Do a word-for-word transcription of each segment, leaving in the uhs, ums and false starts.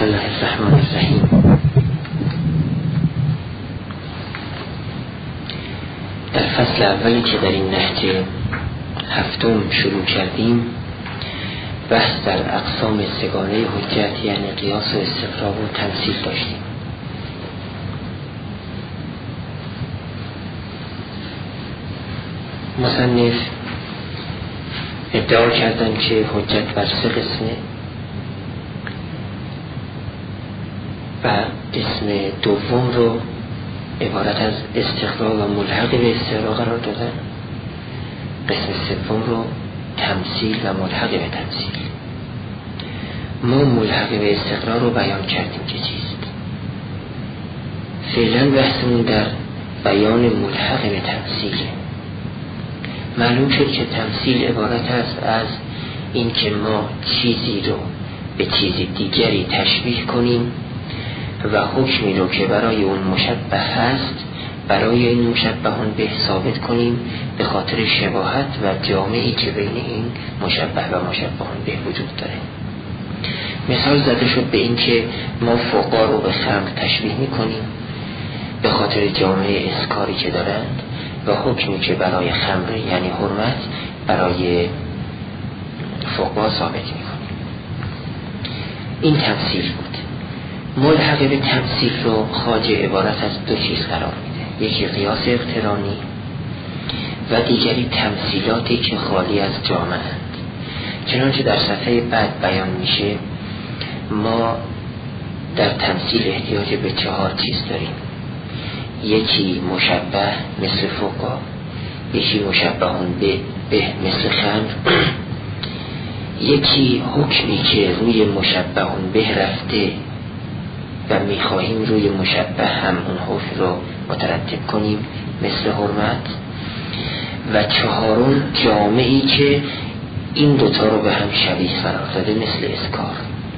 الله الرحمن الرحیم. در فصل اولی که در این نهج هفتم شروع کردیم بحث در اقسام سگانه حجت یعنی قیاس و استقرا و تمثیل داشتیم. مصنف ادعا کردن که حجت بر سه قسمه و قسم دوم رو عبارت از استقرا و ملحق به استقرا قرار دادن، قسم سوم رو تمثیل و ملحق به تمثیل. ما ملحق به استقرا رو بیان کردیم که چیست. فعلا بحثمون در بیان ملحق به تمثیله. معلوم شد که تمثیل عبارت است از این که ما چیزی رو به چیز دیگری تشبیه کنیم و حکمی رو که برای اون مشبه هست برای این مشبهان به ثابت کنیم به خاطر شباهت و جامعی که بین این مشبه و مشبهان به وجود داره. مثال زده شد به این که ما فقها رو به خمر تشبیه میکنیم به خاطر جامعه اسکاری که دارند و حکمی که برای خمر یعنی حرمت برای فقها ثابت میکنیم. این تمثیل بود. ملحق به تمثیل رو خواجه عبارت از دو چیز قرار میده، یکی قیاس اقترانی و دیگری تمثیلاتی که خالی از جامعه اند. چنانچه در صفحه بعد بیان میشه ما در تمثیل احتیاج به چهار چیز داریم. یکی مشبه مثل فقها، یکی مشبهون به, به مثل خمر، یکی حکمی که روی مشبهون به رفته و میخواهیم روی مشبه هم اون حکم رو مترتب کنیم مثل حرمت، و چهارم جامعی که این دوتا رو به هم شبیه قرار داده مثل اسکار.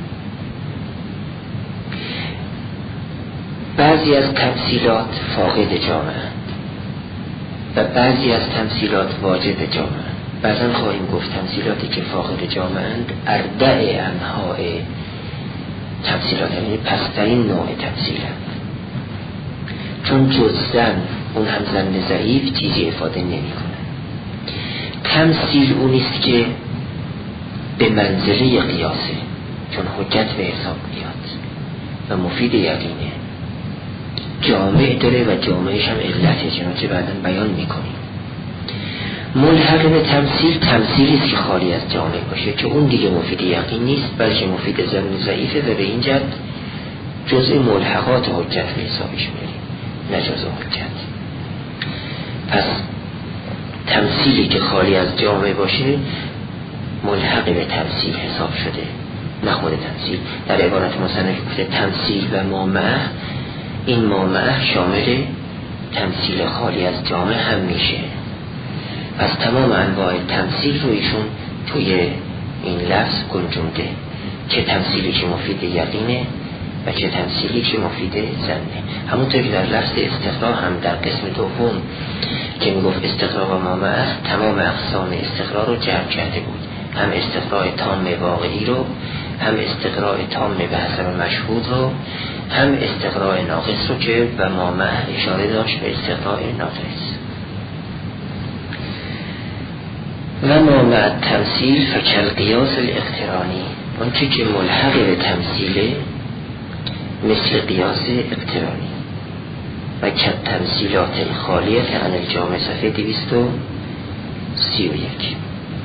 بعضی از تمثیلات فاقد جامعه و بعضی از تمثیلات واجب جامعه. بعضا خواهیم گفت تمثیلاتی که فاقد جامعه اند اردع انواع تمثیلات، یعنی پسترین نوع تمثیل هست، چون جز زن اون هم زن ضعیف چیزی افاده نمی کنه. تمثیل اونیست که به منزله قیاسه، چون حجت به حساب میاد و مفید یقینه، جامع داره و جامعش هم علته، چنانچه بعداً بیان میکنیم. ملحق به تمثیل تمثیلیست که خالی از جامع باشه که اون دیگه مفید یقین نیست بلکه مفید زن ضعیفه و به این جد جزء ملحقات حجت به حسابش میاریم نه جزء حجت. پس تمثیلی که خالی از جامع باشه ملحق به تمثیل حساب شده نه خود تمثیل. در عبارت مصنف گفته تمثیل و مامعه، این مامعه شامل تمثیل خالی از جامع هم میشه. پس تمام انواع تمثیل رو ایشون توی این لفظ گنجونده، چه تمثیلی که مفید یقینه و چه تمثیلی که مفید ظنه. همونطور که در لفظ استقرا هم در قسم دوم که میگفت استقرا و مامعه تمام اقسام استقرا رو جمع کرده بود، هم استقرا تام واقعی رو، هم استقرا تام به حسب مشهود رو، هم استقرا ناقص رو که و مامعه اشاره داشت به استقرا ناقص. و ما مع تمثیل فکل قیاس الاقترانی، اون چی که ملحق به تمثیله مثل قیاس اقترانی. و کت تمثیلات خالیت عن الجامع صفحه دویست و سی و یک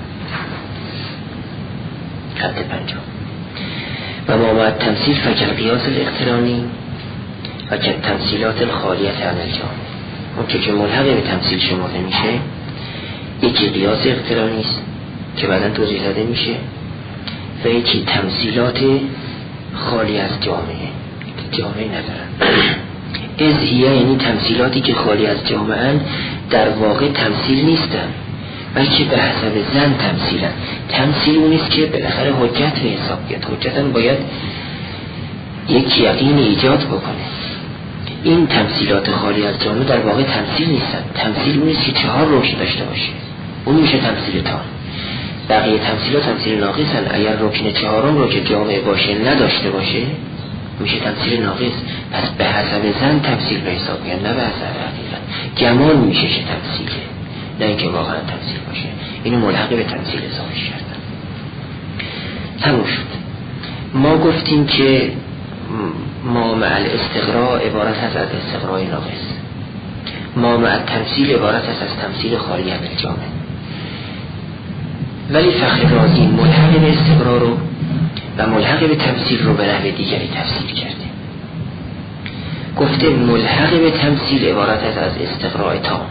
خط پنجم. و ما مع تمثیل فکل قیاس الاقترانی و کت تمثیلات خالیت عن الجامع، اون چی که ملحق به تمثیل شمرده میشه یکی قیاس اقترانی است که بعداً توضیح داده میشه و یکی تمثیلات خالی از جامعه جامعه ندارن. ازهیه یعنی تمثیلاتی که خالی از جامعه در واقع تمثیل نیستن بلکه به حسب زن تمثیلن. تمثیل اونیست که بالاخره حجت به حساب بیاد. حجت هم باید یک یقین ایجاد بکنه. این تمثیلات خالی از جامعه در واقع تمثیل نیستن. تمثیل اونیست که چهار رکن داشته باشه، اون میشه تمثیل تام. بقیه تمثیلات تمثیل ناقصن. اگر رکن چهارم رو که جامعه باشه نداشته باشه میشه تمثیل ناقص. پس به حسب زن تمثیل به حساب میاد، نه به حسب حقیقت. گمان میشه که تمثیله، نه اینکه واقعا تمثیل باشه. اینو ملحق به تمثیل اضافه کردن. تموم شد. ما گفتیم که ما مع الاستقراء عبارت هست از استقراء ناقص، ما مع تمثیل عبارت هست از تمثیل خالی از الجامع. ولی فخر رازی ملحق به استقراء رو و ملحق به تمثیل رو به نحو دیگری تفسیر کرده. گفته ملحق به تمثیل عبارت هست از استقراء تام،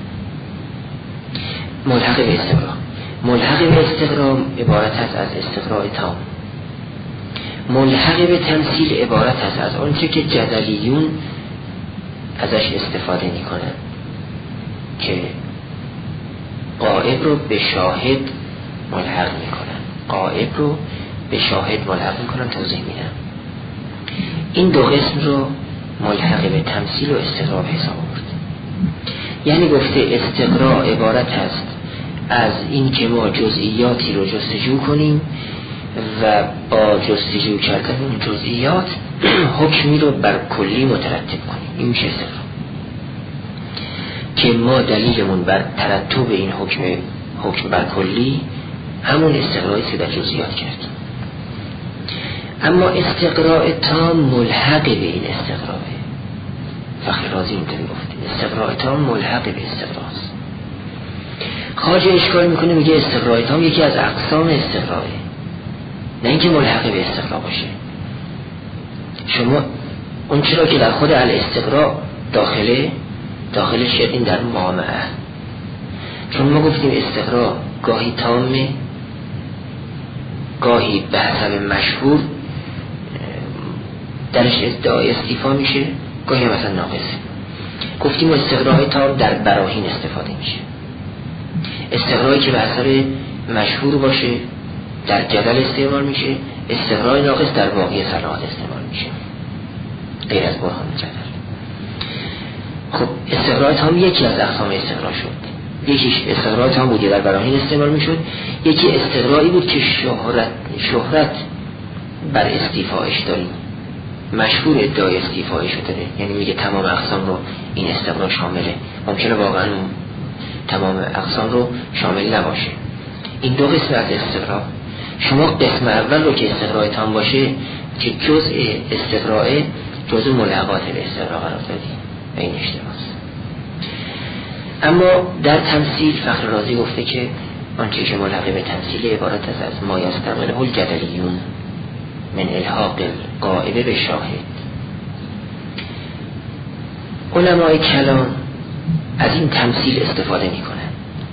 ملحق به استقراء ملحق به استقراء عبارت هست از استقراء تام، ملحق به تمثیل عبارت هست از آنچه که جدلیون ازش استفاده میکنن که غائب رو به شاهد ملحق میکنن، غائب رو به شاهد ملحق میکنن. توضیح میدم. این دو قسم رو ملحق به تمثیل و استقراء حساب آورد. یعنی گفته استقراء عبارت هست از این که ما جزئیاتی رو جستجو کنیم و با جستجو کردن اون جزئیات حکمی رو بر کلی مترتب کنیم. این میشه استقراء. که ما دلیلمون بر ترتب این حکم حکم بر کلی همون استقرائی که در جزئیات کردیم. اما استقراء تام ملحق به این استقراء. فخر رازی اینطوری گفت استقراء تام ملحق به استقراء است. خواجه اشکال میکنه، میگه استقراء تام یکی از اقسام استقراءه، نه اینکه ملحق به استقراء باشه. شما اون چرا که در خود الاستقراء داخله داخلش شدین در مامعه، چون ما گفتیم استقراء گاهی تامه، گاهی به حسب مشهور درش ادعای استیفا میشه، گاهی مثلا ناقصه. گفتیم استقراء تام در براهین استفاده میشه، استقرائی که به حسب مشهور باشه در جدل استعمال میشه، استقراء ناقص در باقی صلاحات استعمال میشه غیر از برهان جدل. خب استقراء تام یکی از اقسام استقراء شد. یکیش استقراء تام بود در براهین استعمال میشد، یکی استقرائی بود که شهرت شهرت بر استیفایش داریم، مشهور ادعای استیفایش داره، یعنی میگه تمام اقسام رو این استقراء شامله. ممکنه واقعا تمام اقسام رو شامل نباشه. این دو قسم از استقراء. شما قسم اول رو که استقراء تام باشه که جزء استقراء جزء ملحقات به استقراء قرار دادیم و این اشتباهه. اما در تمثیل فخر رازی گفته که آنچه که ملحق به تمثیل عبارت است از ما یستعمله الجدلیون من الحاق غائب به شاهد. علمای کلام از این تمثیل استفاده می کنند.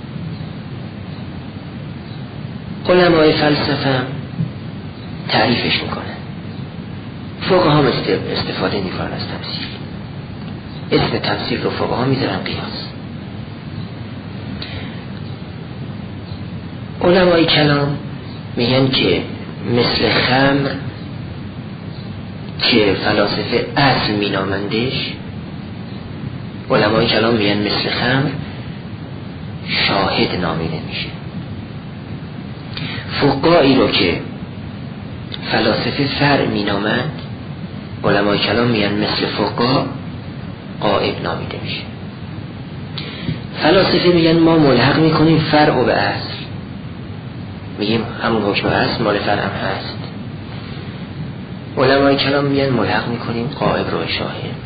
علمای فلسفه تعریفش می کنند. فقها استفاده می کنند از تمثیل. اسم تمثیل رو فقها می زنن قیاس. علمای کلام میگن که مثل خمر که فلاسفه اصل می نامندش، علمای کلام میگن مثل خمر شاهد نامیده میشه. فقهایی رو که فلاسفه فرع می نامند، علمای کلام میگن مثل فقها غائب نامیده میشه. فلاسفه میگن ما ملحق میکنیم فرع و به اصل، میگیم همون حکم اصل مال فرع هم هست. علمای کلام میگن ملحق میکنیم غائب رو شاهد،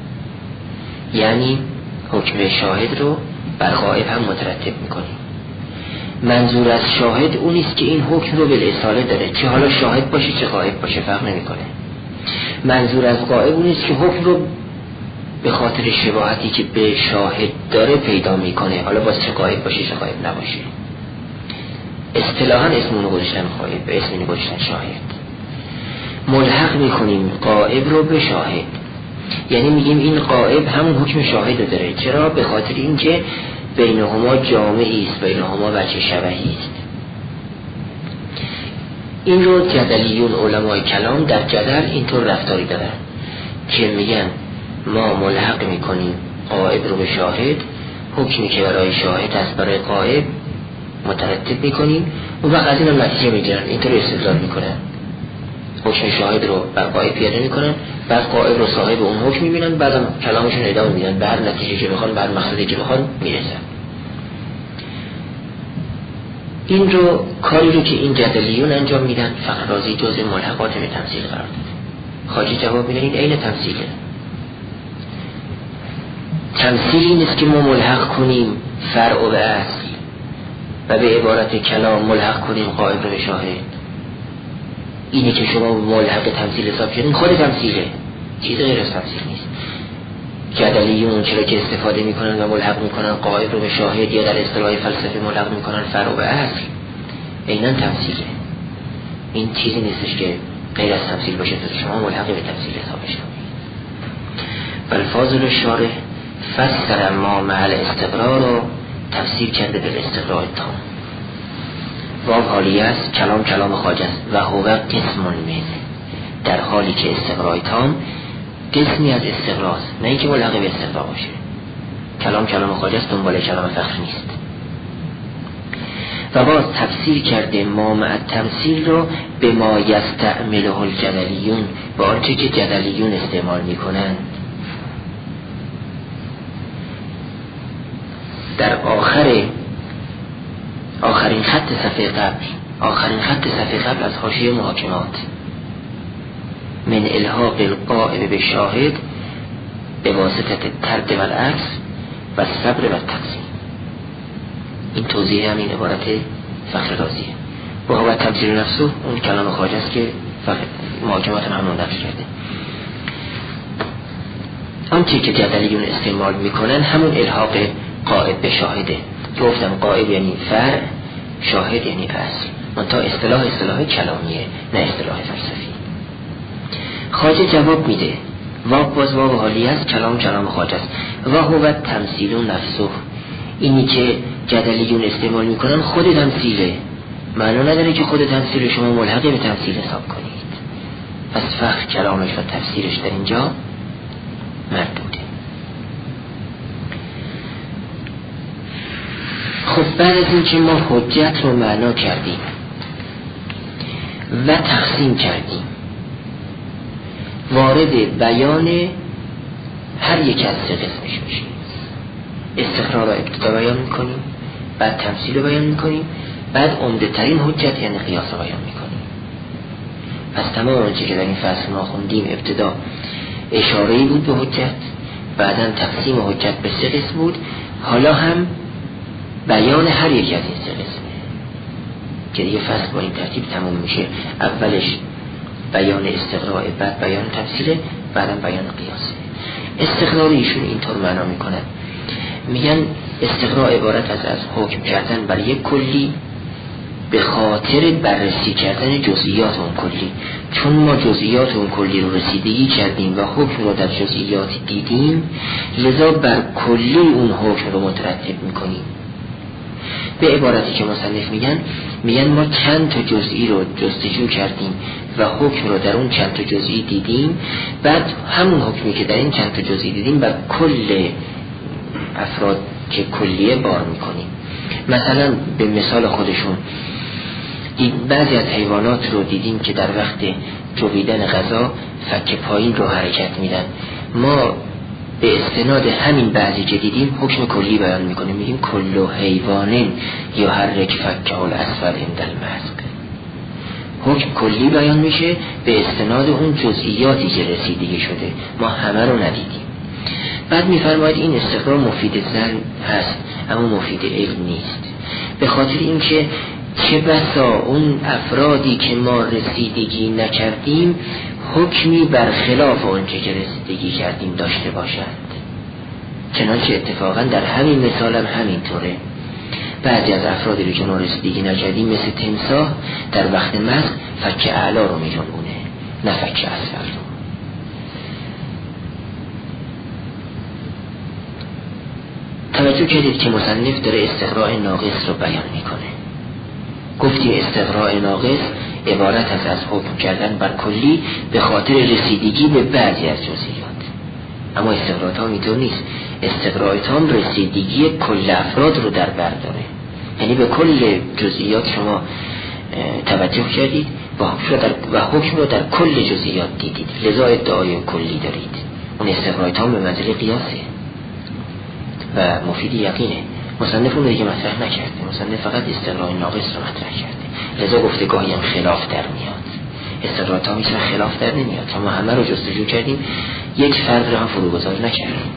یعنی حکم شاهد رو بر غائب هم مترتب میکنیم. منظور از شاهد اونیست که این حکم رو بالاصاله داره، چه حالا شاهد باشه چه غائب باشه فرق نمیکنه. منظور از غائب اونیست که حکم رو به خاطر شباهتی که به شاهد داره پیدا میکنه، حالا باز چه غائب باشه چه غائب نباشه. اصطلاحاً اسمونو گذاشتن غائب، به اسمونو گذاشتن شاهد. ملحق میکنیم غائب رو به شاهد، یعنی میگیم این غائب همون حکم شاهد داره. چرا؟ به خاطر اینکه بینهما جامعی است، بینهما وجه شبهی است. این رو جدلیون علمای کلام در جدل اینطور رفتاری دارن که میگن ما ملحق میکنیم غائب رو به شاهد، حکمی که برای شاهد است برای غائب مترتب میکنیم و بعد از این هم نتیجه میگیرن. اینطور استدلال میکنن حکم شاهد رو بر غایب پیاده میکنن، بعد غایب رو صاحب اون حکم میبینن، بعدم کلامشون ادامه میدن، به هر نتیجه که بخوان، به هر مقصدی که بخوان میرسن. این رو کاری رو که این جدلیون انجام میدن فخر رازی جزء ملحقات به تمثیل قرار داده. خواجه جواب میده این عین تمثیله. تمثیلی نیست که ما ملحق کنیم فرع و اصل و به عبارت کلام ملحق کنیم غایب رو به شاهد. اینه که شما ملحق تمثیل حساب کردین، خود تمثیله، چیز غیر از تمثیل نیست. جدلیون چرا که استفاده میکنن و ملحق میکنن غایب رو به شاهد، یا در اصطلاح فلسفی ملحق میکنن فرع و اصل، عیناً تمثیله. این چیزی نیستش که غیر از تمثیل باشه تا شما ملحق به تمثیل حسابش کنید. والفاضل الشارح فسر ما مع الاستقرار رو تفسیر کرده به استقرار تام. واو حالی است، کلام کلام خواجه است و هو قسم من، در حالی که استقرار تام قسمی از استقرار است، نه اینکه ملحق به استقرار باشه. کلام کلام خواجه است، دنبال کلام فخر نیست. و باز تفسیر کرده ما مع تمثیل رو به ما یستعمله الجدلیون، با آنچه که جدلیون استعمال میکنند. در آخر آخرین خط صفحه قبل آخرین خط صفحه قبل از حاشیه محاکمات، من الحاق القائم به شاهد به واسطه ترد و العکس و صبر و تقسیم. این توضیح همین عبارت فخر رازیه. و هو تمثیل نفسه اون کلام خواجه است که محاکمات همون نقش کرده. آنچه که جدلیون استعمال میکنن همون الحاق قائب به شاهده. گفتم قائب یعنی فرع، شاهد یعنی اصل، منتها اصطلاح اصطلاح کلامیه نه اصطلاح فلسفی. خواجه جواب میده واو باز واو حالی است، کلام کلام خواجه است. و هو تمثیل نفسه، اینی که جدلیون استعمال میکنن خود تمثیله، معنا نداره که خود تمثیل شما ملحق به تمثیل حساب کنید. پس فخر کلامش و تفسیرش در اینجا مردوده. خب بعد از این که ما حجت رو معنا کردیم و تقسیم کردیم، وارد بیان هر یک از سه قسمش میشیم. استقرار رو ابتدا بیان میکنیم، بعد تمثیل رو بیان میکنیم، بعد عمده ترین حجت یعنی قیاس رو بیان میکنیم. پس تمام آنچه که در این فصل ما خوندیم ابتدا اشاره‌ای بود به حجت، بعداً تقسیم حجت به سه قسم بود، حالا هم بیان هر یک از این سه قسمه که دیگه فصل با این ترتیب تموم میشه. اولش بیان استقراء، بعد بیان تفسیره، بعدم بیان قیاسه. استقراء ایشون اینطور معنا میکنن، میگن استقراء عبارت از از حکم کردن بر یک کلی به خاطر بررسی کردن جزئیات اون کلی. چون ما جزئیات اون کلی رو رسیدگی کردیم و حکم رو در جزئیات دیدیم، لذا بر کلی اون حکم رو مترتب میکنیم. به عبارتی که مصنف میگن میگن ما چند تا جزئی رو جستجو کردیم و حکم رو در اون چند تا جزئی دیدیم، بعد همون حکمی که در این چند تا جزئی دیدیم بر کل افراد که کلیه بار میکنیم. مثلا به مثال خودشون بعضی از حیوانات رو دیدیم که در وقت جویدن غذا فک پایین رو حرکت میدن، ما به استناد همین بعضی که دیدیم حکم کلی بیان میکنیم، میگیم کل حیوانین یا حرک فکه الاسفل عند المسق. حکم کلی بیان میشه به استناد اون جزئیاتی که رسیدگی شده، ما همه رو ندیدیم. بعد میفرماید این استقرار مفید زن هست اما مفید علم نیست، به خاطر اینکه چه بسا اون افرادی که ما رسیدگی نکردیم حکمی برخلاف آنچه که رسیدگی کردیم داشته باشند. چنانچه اتفاقا در همین مثال هم همینطوره. بعضی از افرادی رو که ما رسیدگی نکردیم مثل تمساح در وقت مسخ فک اعلا رو می جنبونه نه فک اسفل رو. توجه کردید که مصنف داره استقراء ناقص رو بیان میکنه. گفتیم استقراء ناقص عبارت از از حکم کردن بر کلی به خاطر رسیدگی به بعضی از جزئیات، اما استقراء تام اینطور نیست. استقراء تام رسیدگی کل افراد رو در بر داره، یعنی به کل جزئیات شما توجه کردید و حکم رو در کل جزئیات دیدید، لذا ادعای کلی دارید. اون استقرای تام به منزله قیاسه و مفید یقینه. مصنف اون رو دیگه مطرح نکرده، مصنف فقط استقرای ناقص رو مطرح کرده، لذا گفته گاهی هم خلاف در میاد. استقرای تام هیچ خلاف در نمیاد. ما همه رو جستجو کردیم، یک فرد رو هم فروگذار نکردیم.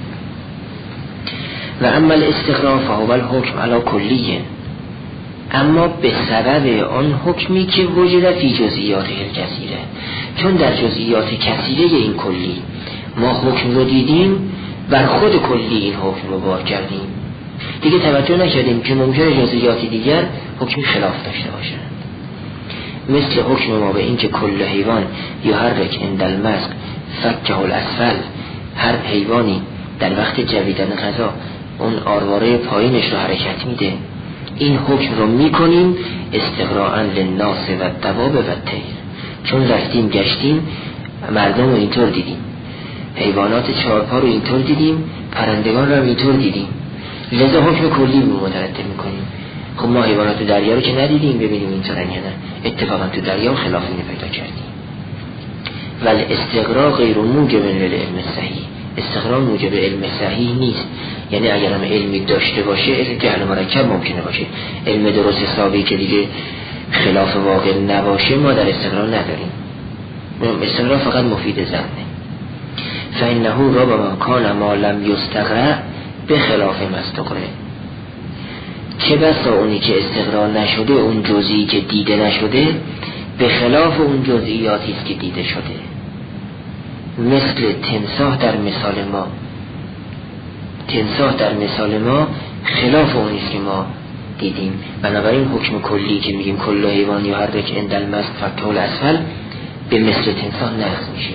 و اما الاستقرا فهو الحکم علی کلیه، اما به سبب آن حکمی که وجد فی جزئیات الکثیره، چون در جزئیات کثیره این کلی ما حکم رو دیدیم، بر خود کلی این حکم رو بار کردیم، دیگه توجه نکردیم که ممکنه جزئیات دیگر حکمی خلاف داشته باشند. مثل حکم ما به این که کل حیوان یحرک عند المسک فکه الاسفل، هر حیوانی در وقت جویدن غذا اون آرواره پایینش رو حرکت میده، این حکم رو میکنیم استقراء للناس و الدواب و الطیر، چون رفتیم گشتیم مردم رو اینطور دیدیم، حیوانات چهارپا رو اینطور دیدیم، پرندگان رو اینطور دیدیم، لذا حکم کلی رو مترتب میکنیم. خب ما حیوانات دریا رو که ندیدیم ببینیم اینطورن یا نه، اتفاقا تو دریا خلاف اینو پیدا کردیم. ولی استقراء غیر موجب للعلم صحیح، استقراء موجب علم صحیح نیست. یعنی اگر هم علمی داشته باشه علم جهل مرکب ممکنه باشه، علم درست حسابی که دیگه خلاف واقع نباشه ما در استقراء نداریم. استقراء فقط مفید ظنه. فإنه ربما کان ما لم یستقرأ به خلاف ما استقرأ، چه بسا اونی که استقراء نشده، اون جزئی که دیده نشده به خلاف اون جزئیاتی است که دیده شده. مثل تمساح در مثال ما، تمساح در مثال ما خلاف اونی است که ما دیدیم، بنابراین حکم کلی که میگیم کل حیوان یحرک عند المسک فکه الاسفل به مثل تمساح نقض میشه،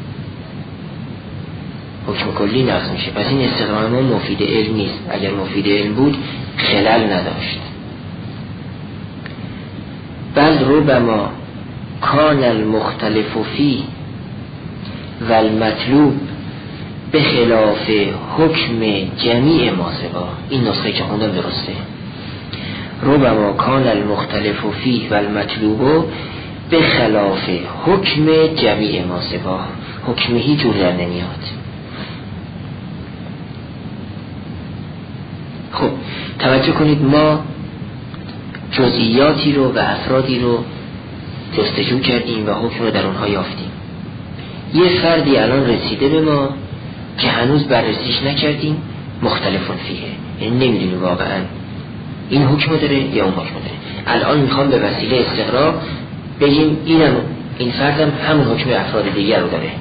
حکم کلی نقض میشه. پس این استقراء ما مفید علم نیست، اگر مفید علم بود خلل نداشت. بل ربما کان المختلف فی و المطلوب به خلاف حکم جمیع ما سوا. این نسخه که خوندم درسته. ربما کان المختلف فی و المطلوب به خلاف حکم جمیع ما سوا، حکم هیچ جور در نمیاد. خب توجه کنید، ما جزئیاتی رو و افرادی رو جستجو کردیم و حکم رو در اونها یافتیم. یه فردی الان رسیده به ما که هنوز بررسیش نکردیم، مختلفون فیه، یعنی نمیدونیم واقعا این حکم داره یا اون حکم داره. الان میخوام به وسیله استقراء بگیم اینم این فردم همون حکم افراد دیگر رو داره.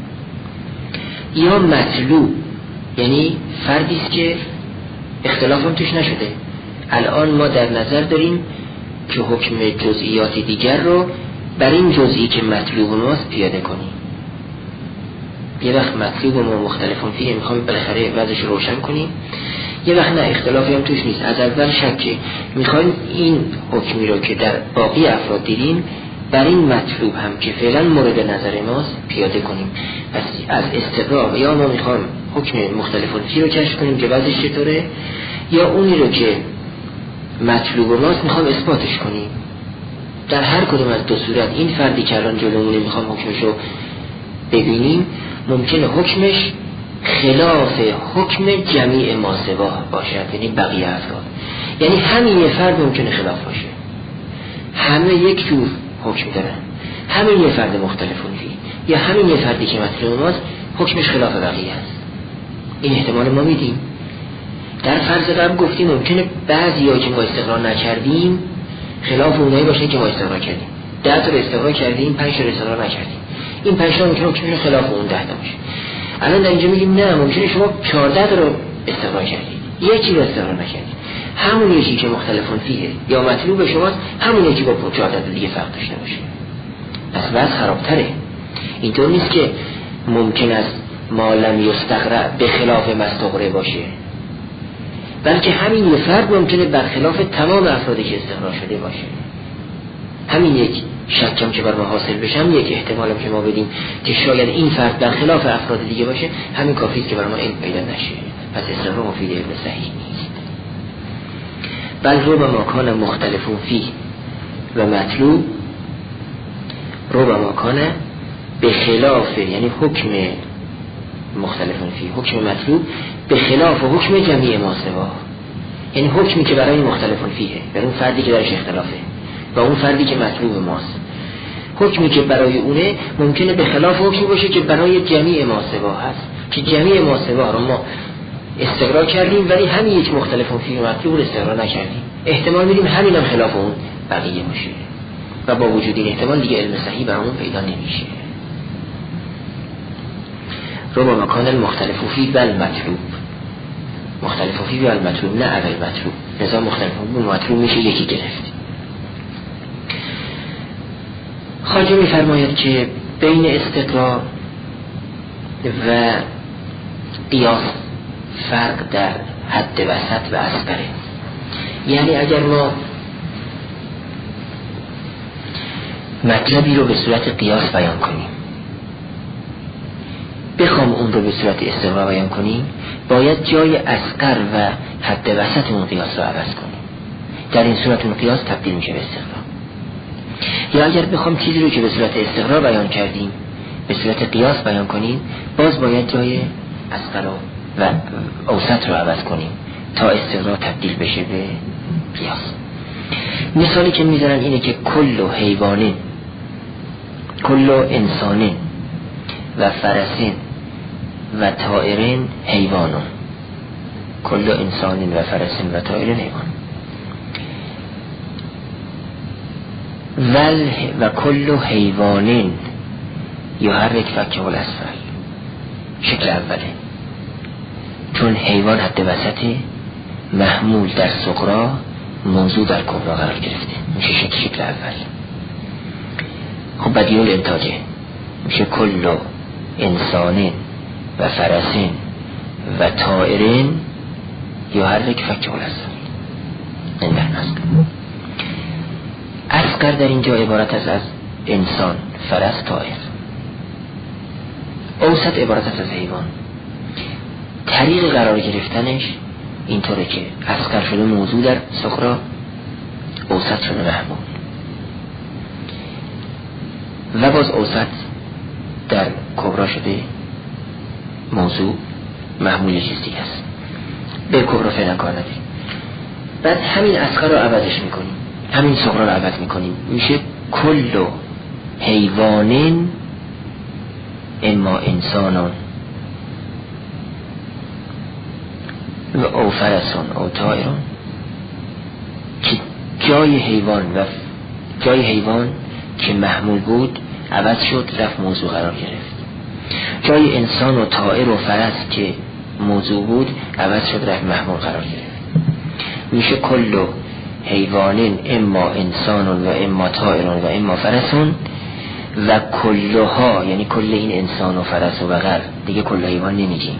یا مطلوب، یعنی فردی است که اختلاف هم توش نشده، الان ما در نظر داریم که حکم جزئیات دیگر رو بر این جزئی که مطلوب ماست پیاده کنیم. یه وقت مطلوب ما مختلفون فیه، میخوام بالاخره وضعش روشن کنیم، یه وقت نه اختلافی هم توش نیست، از اول شکه، میخوایم این حکمی رو که در باقی افراد دیدیم بر این مطلوب هم که فعلا مورد نظر ماست پیاده کنیم. پس از استقراء یا ما میخوام حکم مختلفون فی رو کشف کنیم که وضعش چطوره، یا اونی رو که مطلوب ماست میخوام اثباتش کنیم. در هر کدوم از دو صورت این فردی که الان جلومونه میخوام حکمش رو ببینیم، ممکنه حکمش خلاف حکم جمیع ما سوا باشد، یعنی بقیه افراد. یعنی همین یه فرد ممکنه خلاف باشه، همه یک جور حکم دارن، همین یه فرد مختلفون فی، یا همین یه فردی که مطلوب ماست حکمش خلاف بقیه است. این احتمال ما میدیم. در فرض قبل گفتیم ممکنه بعضی ها که ما استقرار نکردیم خلاف اونایی باشه که ما استقرار کردیم. ده تا رو استقرار کردیم، پنج تا رو استقرار نکردیم، این پنج تا ممکنه حکمش خلاف اون ده تا باشه. الان در اینجا میگیم نه، ممکنه شما چهارده تا رو استقرار کردید، یکی رو استقرار نکردید، همون یکی که مختلفون فیه یا مطلوب شماست همون یکی با چهارده تا دیگه فرق داشته باشه. پس وضع خرابتره. اینطور نیست که ممکن است ما لم یستقرأ به خلاف مستقره باشه، بلکه همین یه فرد ممکنه برخلاف تمام افرادی که استقرار شده باشه. همین یک شکم که بر ما حاصل بشم، یک احتمالم که ما بدیم که شاید این فرد برخلاف افراد دیگه باشه، همین کافیه که بر ما علم پیدا نشه. پس استقرار مفید علم صحیح نیست. بل ربما کان مختلفون فی و مطلوب ربما کانه به خلاف، یعنی حکم مختلف فی، حکم مطلوب به خلاف و حکم جمیع ما سوا، یعنی حکمی که برای مختلف فیه، برای اون فردی که درش اختلافه و اون فردی که مطلوب ماست، حکمی که برای اونه ممکنه به خلاف حکمی باشه که برای جمیع ما سوا هست، که جمیع ما سوا رو ما استقرار کردیم ولی همین یک مختلف فی و مطلوب رو استقرار نکردیم، احتمال میدیم همین هم خلاف اون بقیه باشه و با وجود این احتمال دیگه علم صحیح برامون پیدا نمیشه. ربما کان المختلف فی بل مطلوب، مختلف فی بل مطلوب نه اول مطلوب، لذا مختلف فی مطلوب میشه یکی گرفت. خواجه میفرماید که بین استقرار و قیاس فرق در حد وسط و اصغره. یعنی اگر ما مطلبی رو به صورت قیاس بیان کنیم، بخوام اون رو به صورت استقرار بیان کنیم، باید جای اصغر و حد وسط اون قیاس رو عوض کنیم، در این صورت اون قیاس تبدیل میشه به استقرار. یا اگر بخوام چیزی رو که به صورت استقرار بیان کردیم به صورت قیاس بیان کنیم، باز باید جای اصغر و اوسط رو عوض کنیم تا استقرار تبدیل بشه به قیاس. مثالی که میزنن اینه که کل حیوانین، کل انسانین و فرسین و طائرین حیوانون، کل انسانین و فرسین و طائرین حیوان، ول و کل حیوانین یحرک فکه الاسفل. شکل اوله، چون حیوان حد وسطه، محمول در صغرا، موضوع در کبرا قرار گرفته، میشه شکل شکل اول. خب بدیل انتاجه میشه کل انسانین و فرسین و طائرین یحرک فکه الاسفل. این در نسک اصغر در اینجا عبارت از از انسان، فرس، طائر. اوسط عبارت از از حیوان. طریق قرار گرفتنش اینطوره که اصغر شده موضوع در صغرا، اوسط شده محمول و باز اوسط در کبرا شده موضوع محمول چیزی هست. به کبرا فعلا کار نداریم. بعد همین اصغر رو عوضش میکنیم، همین صغرا رو عوض میکنیم، میشه کل حیوانین اما انسانان و او فرسان او طائران، که جای حیوان و جای حیوان که محمول بود عوض شد، رفت موضوع قرار گرفت. جای انسان و طائر و فرس که موضوع بود عوض شد، رفت محمول قرار گرفت. میشه کل حیوانین اما انسانون و اما طائران و اما فرسون و کلها، یعنی کل این انسان و فرس و بقر، دیگه کل حیوان نمیگیم،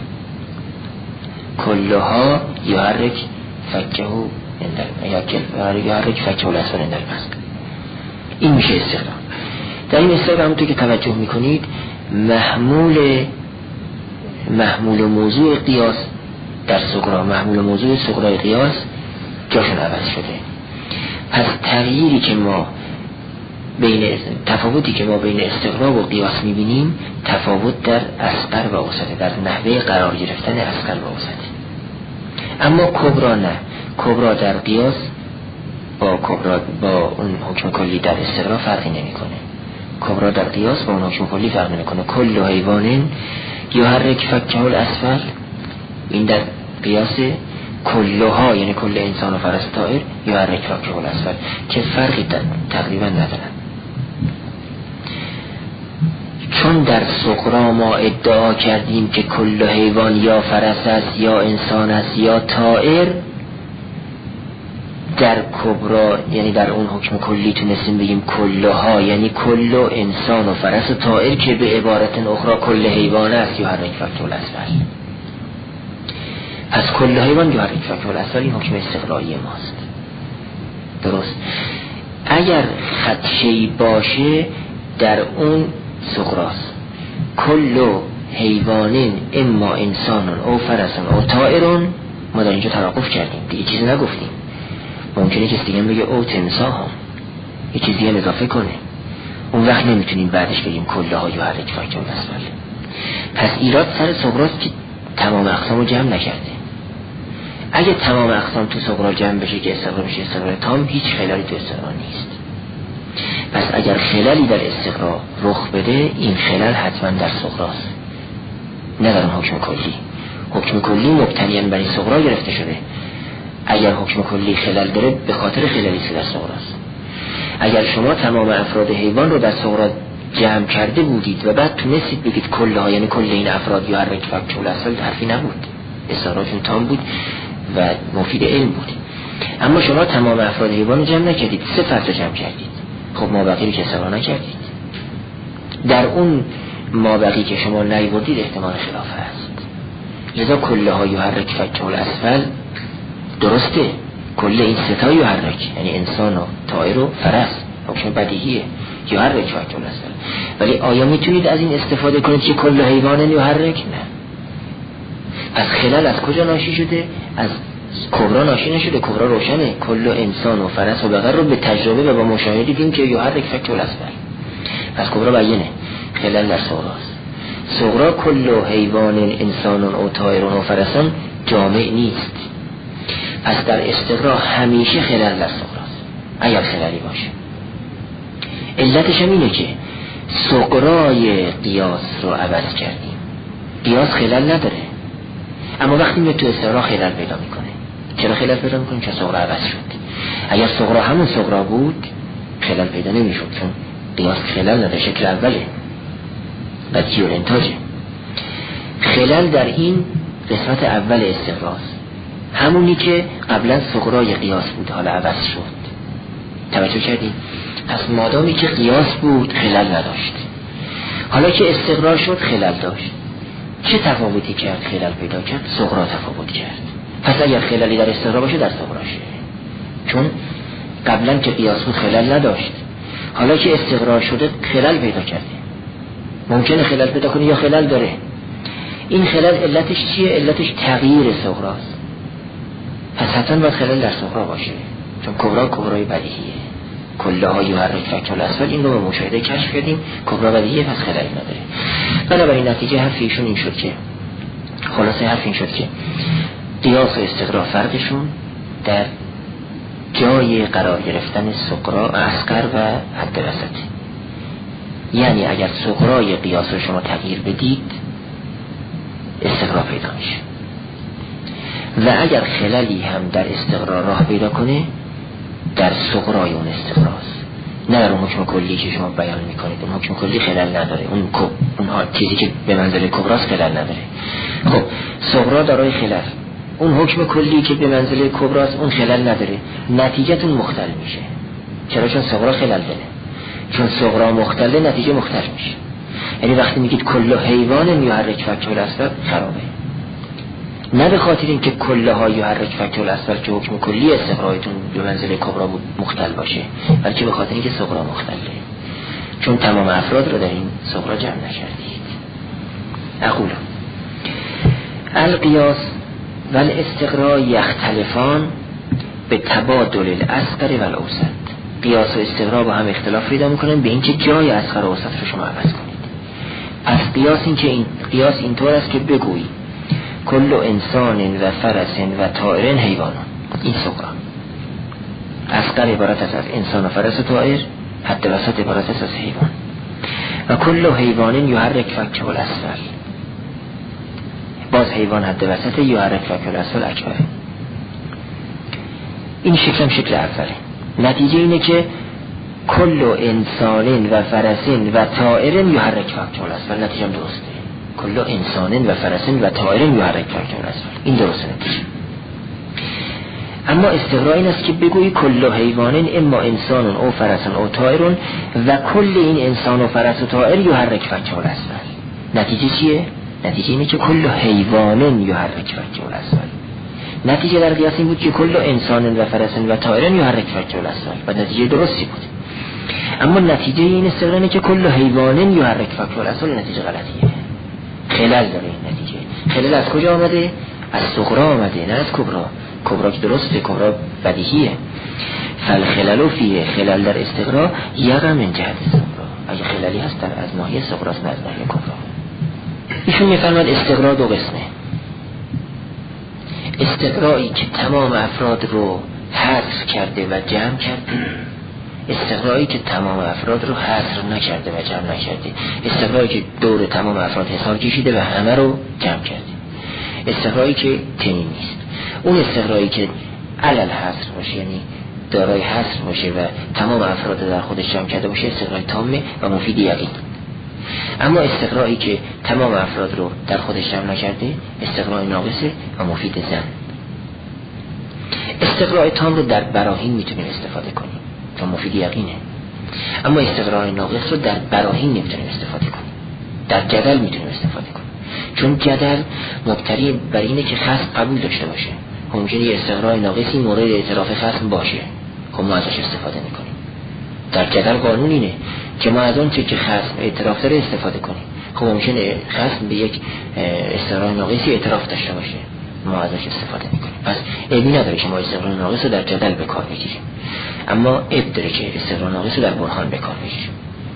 کلها یحرک فکه اندر یحرک فکه الاسفل اندر المسک. این میشه استقرار. در این استقرار همونطور که توجه میکنید محمول محمول موضوع قیاس در صغرا، محمول موضوع صغرای قیاس جاشون عوض شده. پس تغییری که ما بین تفاوتی که ما بین استقرار و قیاس میبینیم تفاوت در اصغر و اوسط، در نحوه قرار گرفتن اصغر و اوسط. اما کبرا نه، کبرا در قیاس با کبرا با اون حکم کلی در استقرار فرقی نمیکنه. کبرا در قیاس با اون حکم کلی فرق نمیکنه. کل حیوانین یحرک فکه الاسفل، این در قیاس کلها یعنی کل انسان و فرس و طائر یحرک فکه الاسفل، که فرقی تقریبا ندارن. چون در صغرا ما ادعا کردیم که کل حیوان یا فرس است یا انسان است یا طائر، در کبرا یعنی در اون حکم کلی تونستیم بگیم کلها یعنی کل انسان و فرس و طائر، که به عبارت اخرى کل حیوان است یحرک فکه الاسفل. پس کل حیوان یحرک فکه الاسفل این حکم استقرایی ماست. درست. اگر خدشه‌ای باشه در اون صغراست، کل حیوانین اما انسانون او فرسون او طائرون، ما در اینجا توقف کردیم دیگه چیزی نگفتیم. ممکنه کسی دیگه بگه او تمساح هم یه چیزی هم اضافه کنه، اون وقت نمیتونیم بعدش بگیم کله ها یحرک فک الاسفل. پس ایراد سر صغراست که تمام اقسامو جمع نکرده. اگه تمام اقسام تو صغرا جمع بشه که استقرا بشه استقرار تام، هیچ خلالی تو استقرا نیست. پس اگر خلالی در استقرا رخ بده، این خلل حتما در صغراست، نه در حکم کلی. حکم کلی مبتنیاً بر این صغرا گرفته شده. اگر حکم کلی خلل داره، به خاطر خلالی که در صغراست. اگر شما تمام افراد حیوان رو در صغرا جمع کرده بودید و بعد تونستید بگید کله ها، یعنی کل این افراد یحرک فک الاسفل، حرفی نبود، استقراشون تام بود و مفید علم بود. اما شما تمام افراد حیوان رو جمع نکردید، سه فرد جمع کردید. خب مابقی رو که استقرا نکردید. در اون مابقی که شما نیاوردید احتمال خلاف هست. لذا کله ها یحرک فک الاسفل درسته، کل این سه تا یحرک، یعنی انسان و طائر و فرس، حکم بدیهیه، یحرک فک الاسفل. ولی آیا میتونید از این استفاده کنید که کل حیوان یحرک؟ نه. پس خلل از کجا ناشی شده؟ از کبرا ناشی نشده. کبرا روشنه، کل انسان و فرس و بقر رو به تجربه و با مشاهده دیدیم که یحرک فک الاسفل. پس کبرا بیانه، خلل در صغراست. صغرا کل حیوان انسان و طائر و فرسان جامع نیست. پس در استقرا همیشه خلل در صغراست اگر خللی باشه. علتش هم اینه که صغرای قیاس رو عوض کردیم. قیاس خلل نداره، اما وقتی میاد تو استقرا خلل پیدا میکنه. چرا خلل پیدا میکنه؟ چون صغرا عوض شد. اگر صغرا همون صغرا بود خلل پیدا نمیشد، چون قیاس خلل نداره، شکل اوله و تیور انتاجه. خلل در این قسمت اول استقراست، همونی که قبلا صغرای قیاس بود حالا عوض شد. توجه کردیم؟ پس مادامی که قیاس بود خلل نداشت، حالا که استقرا شد خلل داشت. چه تفاوتی کرد؟ خلل پیدا کرد، صغرا تفاوت کرد. پس اگر خللی در استقرا باشه در صغراشه، چون قبلا که قیاس بود خلل نداشت، حالا که استقرا شده خلل پیدا کرده. ممکنه خلل پیدا کنه یا خلل داره. این خلل علتش چیه؟ علتش تغییر صغراست. پس حتما باید خلل در صغرا باشه، چون کبرا کبرای بدیهیه. کله ها یحرک فک الاسفل، این رو به مشاهده کشف کردیم، کبرا بدیهیه، پس خللی نداره. بنابراین نتیجه حرف ایشون این شد که خلاصه حرف این شد که قیاس و استقرا فرقشون در جای قرار گرفتن صغرا اصغر و حد وسط. یعنی اگر صغرای قیاس رو شما تغییر بدید استقرا پیدا میشه، و اگر خللی هم در استقرا راه پیدا کنه در صغرای اون استقراست، نه در اون حکم کلی که شما بیان میکنید. اون حکم کلی خلل نداره، اون اون چیزی که به منزله کبراست خلل نداره. خب صغرا دارای خلل، اون حکم کلی که به منزله کبراست اون خلل نداره، نتیجهتون مختل میشه. چرا؟ چون صغرا خلل داره، چون صغرا مختله نتیجه مختل میشه. یعنی وقتی میگید کل حیوان یحرک فک الاسفل خرابه، نه به خاطر اینکه کله ها یحرک فک الاسفل که حکم کلی استقرایتون به منزله کبرا بود مختل باشه، بلکه به خاطر اینکه صغرا مختله، چون تمام افراد رو در این صغرا جمع نکردید. اقول القیاس و الاستقرا یختلفان به تبادل الاصغر و الاوسط. قیاس و استقرا با هم اختلاف پیدا میکنن به اینکه جای اصغر و اوسط رو شما عوض کنید. پس قیاس این که این قیاس اینطور است که بگویی کل انسان و فرس و طائر حیوان، این صغرا. اصغر عبارت است از انسان و فرس و طائر، حد وسط عبارت است از حیوان. و کل حیوان یحرک فک الاسفل، باز حیوان حد وسط یحرک فک الاسفل اکبره. این شکل هم شکل اوله. نتیجه اینه که کل انسان و فرس و طائر یحرک فک الاسفل، نتیجه هم درسته. کل انسان و فرس و طائر یحرک فک الاسفل، این درسته نتیجه. اما استقرا این است که بگویی کل حیوان اما انسان او فرس او طائر و کل این انسان و فرس و طائر یحرک فک الاسفل. نتیجه چیه؟ نتیجه اینه که کل حیوان یحرک فک الاسفل. نتیجه در قیاس این بود که کل انسان و فرس و طائر یحرک فک الاسفل، و نتیجه درستی بود. اما نتیجه این استقرا اینه که کل حیوان یحرک فک الاسفل، نتیجه غلطیه. خلل داره این نتیجه. خلل از کجا آمده؟ از صغرا آمده، نه از کبرا. کبرا که درسته، کبرا بدیهیه. فالخلل فیه، خلل در استقرا یقع من جهت صغرا، اگه خلالی هست در از ناحیه صغراست نه از ناحیه کبرا. ایشون میفرماد استقرا دو قسمه. استقرایی که تمام افراد رو حصر کرده و جمع کرده، استقرایی که تمام افراد رو حصر نکرده و جمع نکرده، استقرایی که دور تمام افراد حساب کشیده و همه رو جمع کرده، استقرایی که تنین نیست. اون استقرایی که علل حصر باشه، یعنی دارای حصر باشه و تمام افراد در خودش جمع کرده باشه، استقرای تامه و مفید یقین. اما استقرایی که تمام افراد رو در خودش جمع نکرده، استقرای ناقصه و مفید زن. استقرای تام رو در براهین میتونیم استفاده کنیم تا مفید یقینه، اما استقرای ناقص رو در براهین نمیتونیم استفاده کنیم، در جدل میتونیم استفاده کنیم، چون جدل مبتنی بر اینه که خصم قبول داشته باشه. ممکنه یه استقرای ناقصی مورد اعتراف خصم باشه، خب ما ازش استفاده میکنیم. در جدل قانون اینه که ما از اون چه که خصم اعتراف داره استفاده کنیم. خب ممکنه خصم به یک استقرای ناقصی اعتراف داشته باشه، ما ازش استفاده میکنیم. پس عیبی نداره که ما استقرای ناقص رو در جدل به کار بگیریم، اما عیب داره که استقرای ناقص رو در برهان به کار بگیریم.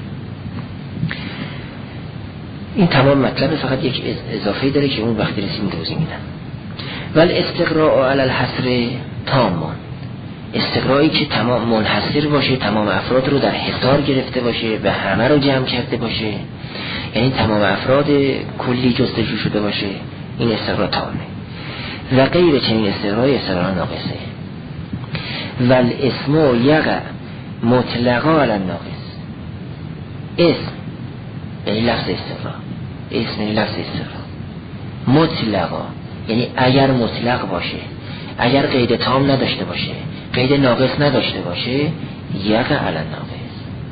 این تمام مطلب، فقط یک اضافه داره که اون وقتی رسیم توضیح میدم. ول استقراء علی الحصر تامان، استقرایی که تمام منحصر باشه، تمام افراد رو در حصار گرفته باشه و همه رو جمع کرده باشه، یعنی تمام افراد کلی جستجو شده باشه، این استقرا تامه. و غیر چنین استقرای استقرا ناقصه. ول اسم یقع مطلقا علی الناقص، اسم یعنی لفظ استقرا، اسم یعنی لفظ استقرا، مطلقا یعنی اگر مطلق باشه، اگر قید تام نداشته باشه، قید ناقص نداشته باشه، یقع علی الناقص.